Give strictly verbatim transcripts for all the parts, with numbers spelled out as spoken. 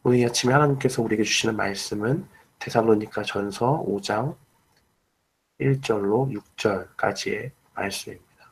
오늘 이 아침에 하나님께서 우리에게 주시는 말씀은 데살로니가 전서 오 장 일 절로 육 절까지의 말씀입니다.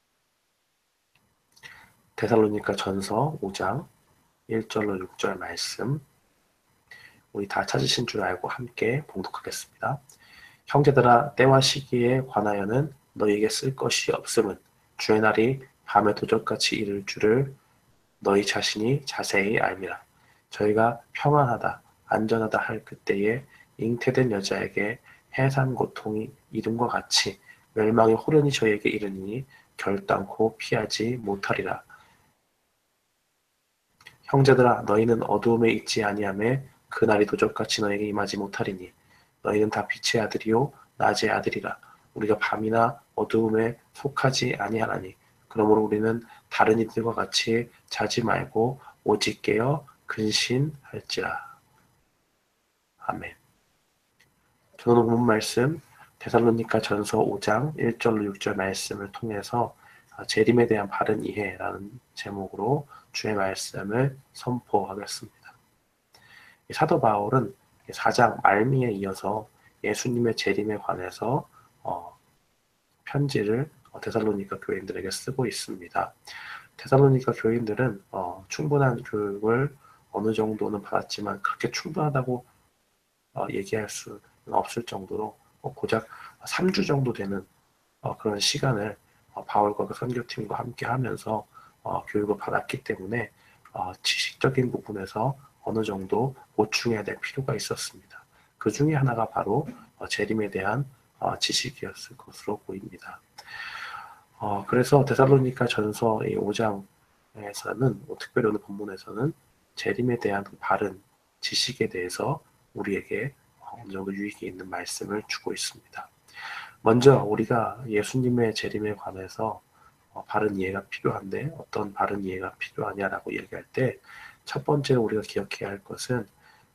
데살로니가 전서 오 장 일 절로 육 절 말씀, 우리 다 찾으신 줄 알고 함께 봉독하겠습니다. 형제들아, 때와 시기에 관하여는 너희에게 쓸 것이 없음은 주의 날이 밤에 도적같이 이를 줄을 너희 자신이 자세히 알미라. 저희가 평안하다, 안전하다 할 그때에 잉태된 여자에게 해산 고통이 이름과 같이 멸망의 호련이 저희에게 이르니 결단코 피하지 못하리라. 형제들아, 너희는 어두움에 있지 아니하며 그날이 도적같이 너에게 임하지 못하리니 너희는 다 빛의 아들이요 낮의 아들이라. 우리가 밤이나 어두움에 속하지 아니하나니 그러므로 우리는 다른 이들과 같이 자지 말고 오직 깨어 근신할지라. 아멘. 저는 본 말씀 데살로니가 전서 오 장 일 절로 육 절 말씀을 통해서 재림에 대한 바른 이해라는 제목으로 주의 말씀을 선포하겠습니다. 사도 바울은 사 장 말미에 이어서 예수님의 재림에 관해서 어, 편지를 데살로니가 교인들에게 쓰고 있습니다. 데살로니가 교인들은 어, 충분한 교육을 어느 정도는 받았지만 그렇게 충분하다고 어, 얘기할 수는 없을 정도로 어, 고작 삼 주 정도 되는 어, 그런 시간을 어, 바울과 그 선교팀과 함께 하면서 어, 교육을 받았기 때문에 어, 지식적인 부분에서 어느 정도 보충해야 될 필요가 있었습니다. 그 중에 하나가 바로 어, 재림에 대한 어, 지식이었을 것으로 보입니다. 어, 그래서 데살로니가 전서 오 장에서는 뭐 특별히 오늘 본문에서는 재림에 대한 바른 지식에 대해서 우리에게 어느 정도 유익이 있는 말씀을 주고 있습니다. 먼저 우리가 예수님의 재림에 관해서 바른 이해가 필요한데 어떤 바른 이해가 필요하냐라고 얘기할 때 첫 번째로 우리가 기억해야 할 것은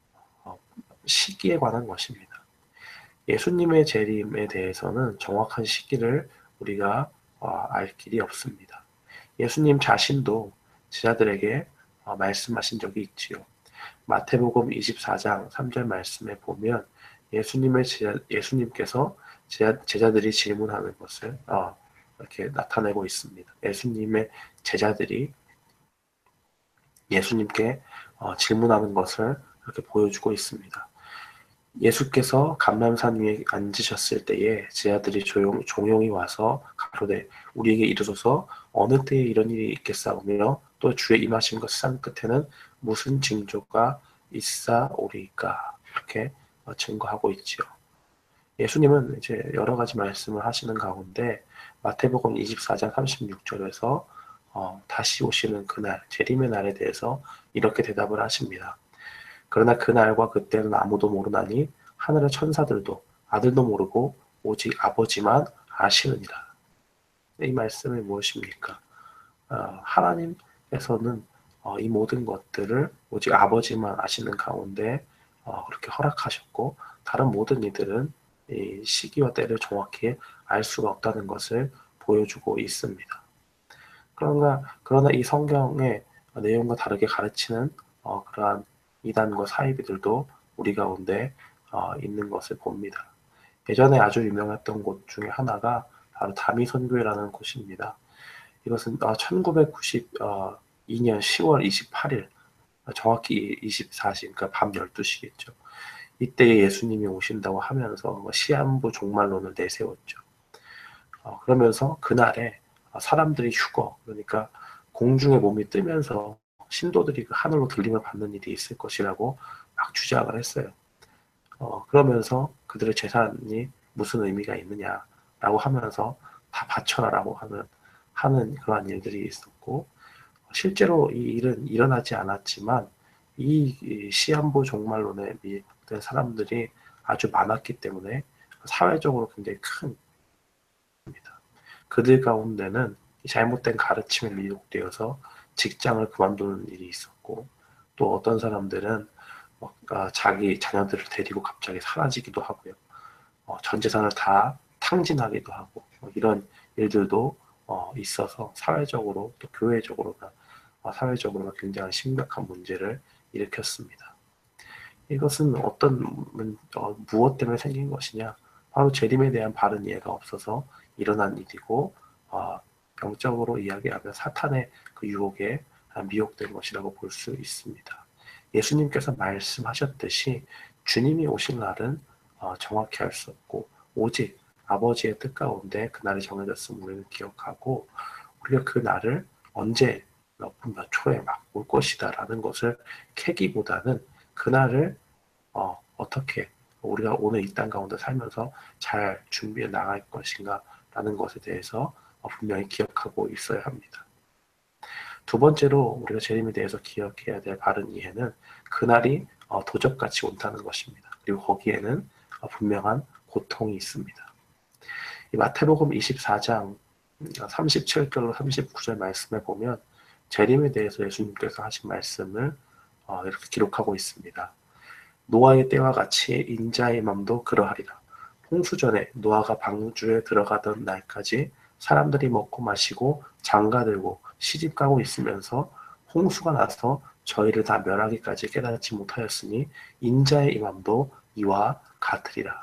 시기에 관한 것입니다. 예수님의 재림에 대해서는 정확한 시기를 우리가 알 길이 없습니다. 예수님 자신도 제자들에게 말씀하신 적이 있지요. 마태복음 이십사 장 삼 절 말씀에 보면 예수님의 제자, 예수님께서 제자, 제자들이 질문하는 것을 어, 이렇게 나타내고 있습니다. 예수님의 제자들이 예수님께 어, 질문하는 것을 이렇게 보여주고 있습니다. 예수께서 감람산 위에 앉으셨을 때에 제자들이 조용, 종용이 와서 가로되 우리에게 이르소서 어느 때에 이런 일이 있겠사오며 또 주의 임하신 것 산 끝에는 무슨 징조가 있사오리까 이렇게 증거하고 있지요. 예수님은 이제 여러 가지 말씀을 하시는 가운데 마태복음 이십사 장 삼십육 절에서 어, 다시 오시는 그날 재림의 날에 대해서 이렇게 대답을 하십니다. 그러나 그날과 그때는 아무도 모르나니 하늘의 천사들도 아들도 모르고 오직 아버지만 아시느니라. 이 말씀이 무엇입니까? 어, 하나님께서는 어, 이 모든 것들을 오직 아버지만 아시는 가운데 어, 그렇게 허락하셨고 다른 모든 이들은 이 시기와 때를 정확히 알 수가 없다는 것을 보여주고 있습니다. 그러나, 그러나 이 성경의 내용과 다르게 가르치는 어, 그러한 이단과 사이비들도 우리 가운데 어, 있는 것을 봅니다. 예전에 아주 유명했던 곳 중에 하나가 바로 다미선교회라는 곳입니다. 이것은 어, 천구백구십이 년 시월 이십팔일 정확히 이십사 시 그러니까 밤 열두 시겠죠. 이때에 예수님이 오신다고 하면서 시한부 종말론을 내세웠죠. 어, 그러면서 그날에 사람들이 휴거, 그러니까 공중에 몸이 뜨면서 신도들이 그 하늘로 들림을 받는 일이 있을 것이라고 막 주장을 했어요. 어, 그러면서 그들의 재산이 무슨 의미가 있느냐라고 하면서 다 바쳐라라고 하는, 하는 그러한 일들이 있었고, 실제로 이 일은 일어나지 않았지만, 이 시한부 종말론에 미혹된 사람들이 아주 많았기 때문에 사회적으로 굉장히 큰 입니다. 그들 가운데는 잘못된 가르침에 미혹되어서 직장을 그만두는 일이 있었고 또 어떤 사람들은 자기 자녀들을 데리고 갑자기 사라지기도 하고요. 전 재산을 다 탕진하기도 하고 이런 일들도 있어서 사회적으로 또 교회적으로나 사회적으로나 굉장히 심각한 문제를 일으켰습니다. 이것은 어떤 문- 어, 무엇 때문에 생긴 것이냐? 바로 재림에 대한 바른 이해가 없어서 일어난 일이고, 어, 영적으로 이야기하면 사탄의 그 유혹에 미혹된 것이라고 볼 수 있습니다. 예수님께서 말씀하셨듯이 주님이 오실 날은 어, 정확히 알 수 없고, 오직 아버지의 뜻 가운데 그날이 정해졌음을 우리는 기억하고, 우리가 그 날을 언제 몇 분 몇 초에 막 올 것이다라는 것을 캐기보다는 그날을 어, 어떻게 우리가 오늘 이 땅 가운데 살면서 잘 준비해 나갈 것인가 라는 것에 대해서 어, 분명히 기억하고 있어야 합니다. 두 번째로 우리가 재림에 대해서 기억해야 될 바른 이해는 그날이 어, 도적같이 온다는 것입니다. 그리고 거기에는 어, 분명한 고통이 있습니다. 이 마태복음 이십사 장 삼십칠 절로 삼십구 절 말씀에 보면 재림에 대해서 예수님께서 하신 말씀을 어, 이렇게 기록하고 있습니다. 노아의 때와 같이 인자의 맘도 그러하리라. 홍수 전에 노아가 방주에 들어가던 날까지 사람들이 먹고 마시고 장가들고 시집가고 있으면서 홍수가 나서 저희를 다 멸하기까지 깨닫지 못하였으니 인자의 임함도 이와 같으리라.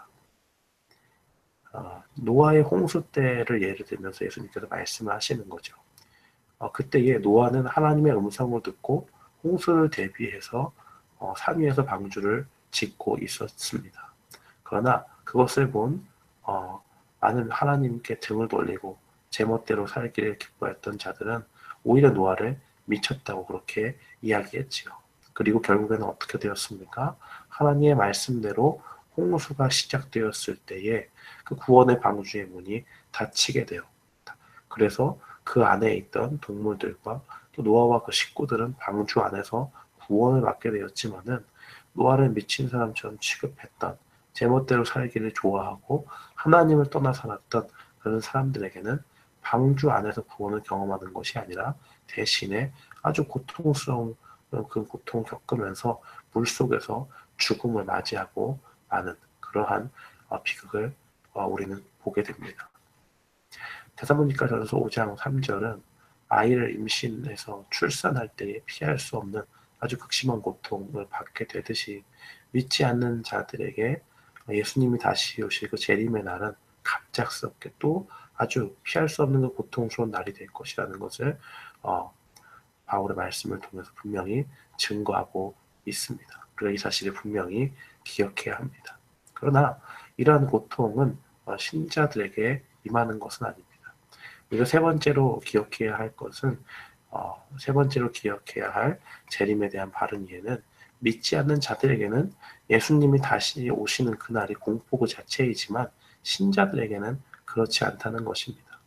어, 노아의 홍수 때를 예를 들면서 예수님께서 말씀을 하시는 거죠. 어, 그때에 노아는 하나님의 음성을 듣고 홍수를 대비해서 어, 산 위에서 방주를 짓고 있었습니다. 그러나 그것을 본 어, 많은 하나님께 등을 돌리고 제멋대로 살기를 기뻐했던 자들은 오히려 노아를 미쳤다고 그렇게 이야기했지요. 그리고 결국에는 어떻게 되었습니까? 하나님의 말씀대로 홍수가 시작되었을 때에 그 구원의 방주의 문이 닫히게 되었다. 그래서 그 안에 있던 동물들과 또 노아와 그 식구들은 방주 안에서 구원을 받게 되었지만은 노아를 미친 사람처럼 취급했던 제멋대로 살기를 좋아하고 하나님을 떠나 살았던 그런 사람들에게는 방주 안에서 구원을 경험하는 것이 아니라 대신에 아주 고통스러운 그 고통을 겪으면서 물속에서 죽음을 맞이하고 마는 그러한 비극을 우리는 보게 됩니다. 데살로니가전서 오 장 삼 절은 아이를 임신해서 출산할 때에 피할 수 없는 아주 극심한 고통을 받게 되듯이 믿지 않는 자들에게 예수님이 다시 오실 그 재림의 날은 갑작스럽게 또 아주 피할 수 없는 그 고통스러운 날이 될 것이라는 것을 어, 바울의 말씀을 통해서 분명히 증거하고 있습니다. 우리가 이 사실을 분명히 기억해야 합니다. 그러나 이러한 고통은 신자들에게 임하는 것은 아닙니다. 우리가 세 번째로 기억해야 할 것은 어, 세 번째로 기억해야 할 재림에 대한 바른 이해는 믿지 않는 자들에게는 예수님이 다시 오시는 그날이 공포 그 자체이지만 신자들에게는 그렇지 않다는 것입니다.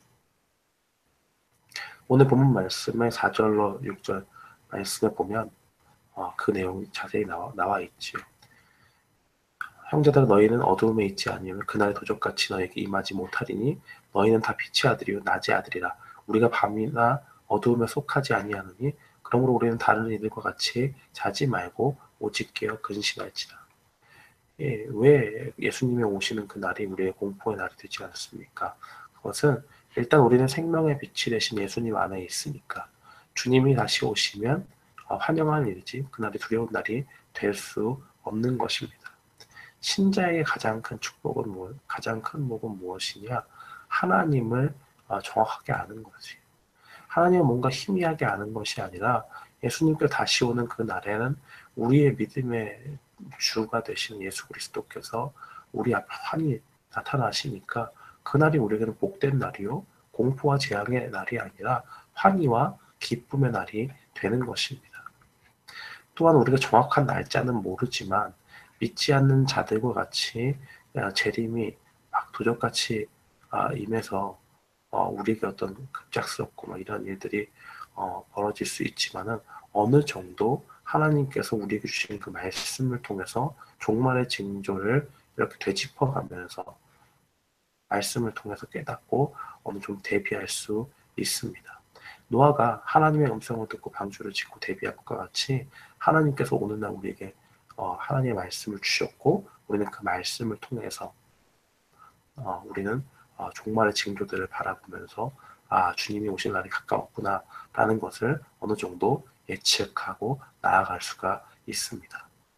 오늘 본문 말씀의 사 절로 육 절 말씀을 보면 어, 그 내용이 자세히 나와, 나와 있지요. 형제들아 너희는 어두움에 있지 아니하면 그날의 도적같이 너에게 임하지 못하리니 너희는 다 빛의 아들이요 낮의 아들이라. 우리가 밤이나 어두움에 속하지 아니하느니 그러므로 우리는 다른 이들과 같이 자지 말고 오직 깨어 근신할지라. 예, 왜 예수님이 오시는 그 날이 우리의 공포의 날이 되지 않습니까? 그것은 일단 우리는 생명의 빛이 되신 예수님 안에 있으니까 주님이 다시 오시면 환영할 일이지 그날이 두려운 날이 될 수 없는 것입니다. 신자에게 가장 큰 축복은 뭐, 가장 큰 복은 무엇이냐? 하나님을 정확하게 아는 거지. 하나님을 뭔가 희미하게 아는 것이 아니라 예수님께서 다시 오는 그 날에는 우리의 믿음의 주가 되시는 예수 그리스도께서 우리 앞에 환히 나타나시니까 그날이 우리에게는 복된 날이요. 공포와 재앙의 날이 아니라 환희와 기쁨의 날이 되는 것입니다. 또한 우리가 정확한 날짜는 모르지만 믿지 않는 자들과 같이 재림이 막 도적같이 임해서 우리에게 어떤 급작스럽고 이런 일들이 벌어질 수 있지만은 어느 정도 하나님께서 우리에게 주신 그 말씀을 통해서 종말의 징조를 이렇게 되짚어가면서 말씀을 통해서 깨닫고 어느 정도 대비할 수 있습니다. 노아가 하나님의 음성을 듣고 방주를 짓고 대비한 것과 같이 하나님께서 오는 날 우리에게 어, 하나님의 말씀을 주셨고 우리는 그 말씀을 통해서 어, 우리는 어, 종말의 징조들을 바라보면서 아 주님이 오실 날이 가까웠구나 라는 것을 어느 정도 예측하고 나아갈 수가 있습니다.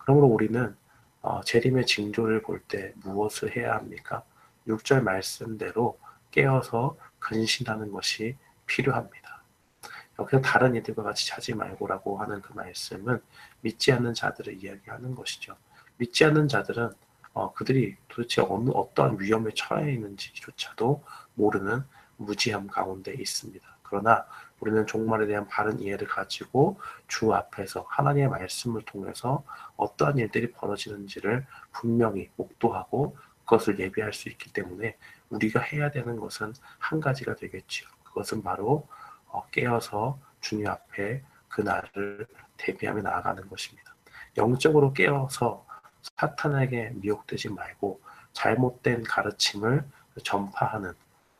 그러므로 우리는 어, 재림의 징조를 볼 때 무엇을 해야 합니까? 육 절 말씀대로 깨어서 근신하는 것이 필요합니다. 그냥 다른 이들과 같이 자지 말고라고 하는 그 말씀은 믿지 않는 자들을 이야기하는 것이죠. 믿지 않는 자들은 어, 그들이 도대체 어느 어떠한 위험에 처해 있는지조차도 모르는 무지함 가운데 있습니다. 그러나 우리는 종말에 대한 바른 이해를 가지고 주 앞에서 하나님의 말씀을 통해서 어떠한 일들이 벌어지는지를 분명히 목도하고 그것을 예비할 수 있기 때문에 우리가 해야 되는 것은 한 가지가 되겠지요. 그것은 바로 어, 깨어서 주님 앞에 그날을 대비하며 나아가는 것입니다. 영적으로 깨어서 사탄에게 미혹되지 말고 잘못된 가르침을 전파하는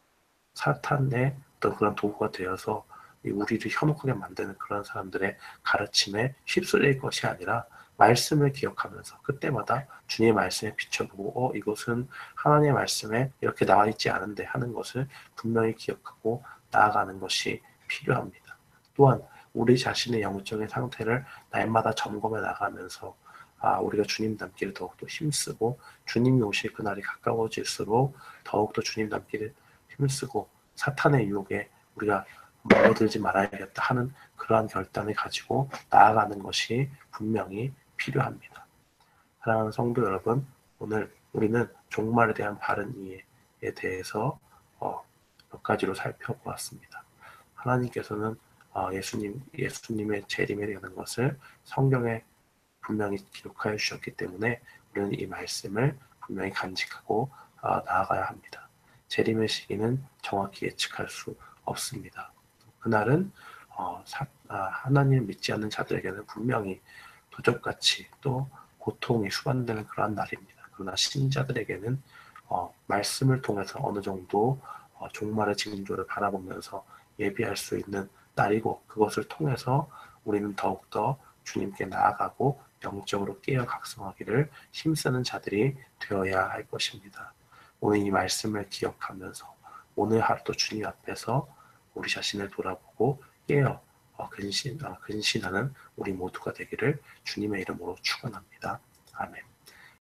사탄의 어떤 그런 도구가 되어서 우리를 현혹하게 만드는 그런 사람들의 가르침에 휩쓸릴 것이 아니라 말씀을 기억하면서 그때마다 주님의 말씀에 비춰보고 어 이것은 하나님의 말씀에 이렇게 나와 있지 않은데 하는 것을 분명히 기억하고 나아가는 것이 필요합니다. 또한 우리 자신의 영적인 상태를 날마다 점검해 나가면서 아, 우리가 주님 닮기를 더욱더 힘쓰고 주님이 오실 그날이 가까워질수록 더욱더 주님 닮기를 힘쓰고 사탄의 유혹에 우리가 먹어들지 말아야겠다 하는 그러한 결단을 가지고 나아가는 것이 분명히 필요합니다. 사랑하는 성도 여러분, 오늘 우리는 종말에 대한 바른 이해에 대해서 어, 몇 가지로 살펴보았습니다. 하나님께서는 어, 예수님, 예수님의 재림에 대한 것을 성경에 분명히 기록하여 주셨기 때문에 우리는 이 말씀을 분명히 간직하고 어, 나아가야 합니다. 재림의 시기는 정확히 예측할 수 없습니다. 그날은 어, 사, 아, 하나님을 믿지 않는 자들에게는 분명히 도적같이 또 고통이 수반되는 그러한 날입니다. 그러나 신자들에게는 어, 말씀을 통해서 어느 정도 어, 종말의 징조를 바라보면서 예비할 수 있는 날이고 그것을 통해서 우리는 더욱더 주님께 나아가고 영적으로 깨어 각성하기를 힘쓰는 자들이 되어야 할 것입니다. 오늘 이 말씀을 기억하면서 오늘 하루도 주님 앞에서 우리 자신을 돌아보고 깨어 어, 근신, 어, 근신하는 우리 모두가 되기를 주님의 이름으로 축원합니다. 아멘.